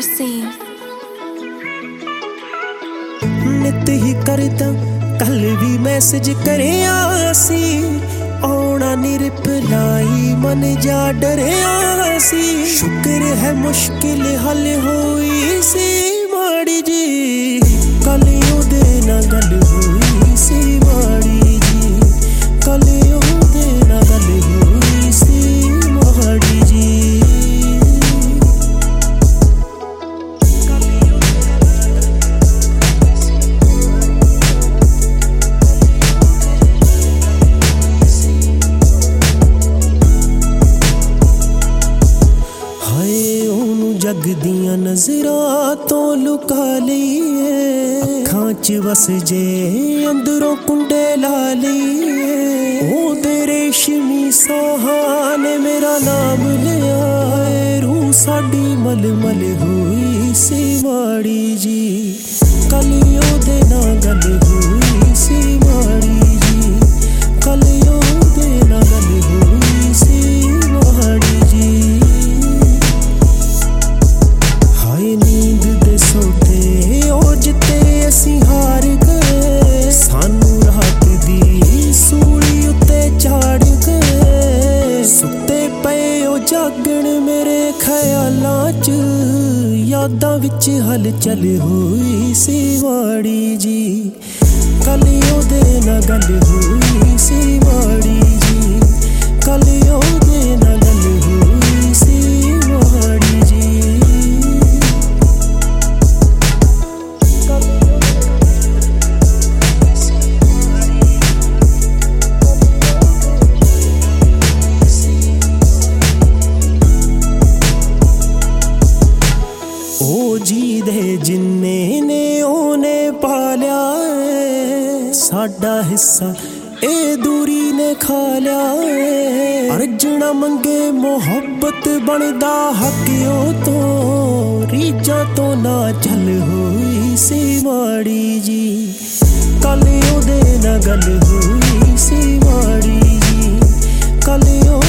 scene. नित ही करदा कल भी मैसेज करिया सी आउणा नी रिप्लाई मन जा डरिया सी शुक्र है मुश्किल हल होई सी माड़ी जी कल ओदे नाल गल होई सी माड़ी जी कल ओदे नाल गल होई सी माड़ी जी जग दियां नजरां तो लुका लईए अखां च वस जे अंदरों कुंडे ला लईए ओ तेरे रेशमी साहां ने मेरा नाम लिया रूह साडी मलमल होई सी माड़ी जी कल ओदे नाल गल होई सी माड़ी जी कल ओदे नाल गल होई सी माड़ी जी नींद दे सोते ओ जिते असी हार गए सानू रात दी सूली उत्ते चाड़ गए सुते पे ओ जागण मेरे ख्यालां च यादां विच हलचल होई सी माड़ी जी कल ओदे नाल गल होई सी माड़ी जी कल ओदे नाल गल होई सी माड़ी जी जिन्ने ने ओने पालिया साडा हिस्सा ए दूरी ने खा लिया अर्जना मंगे मोहब्बत बनदा हकियो तो रीजा तो ना चल होई सी माड़ी जी कल ओदे नाल गल होई सी माड़ी जी कल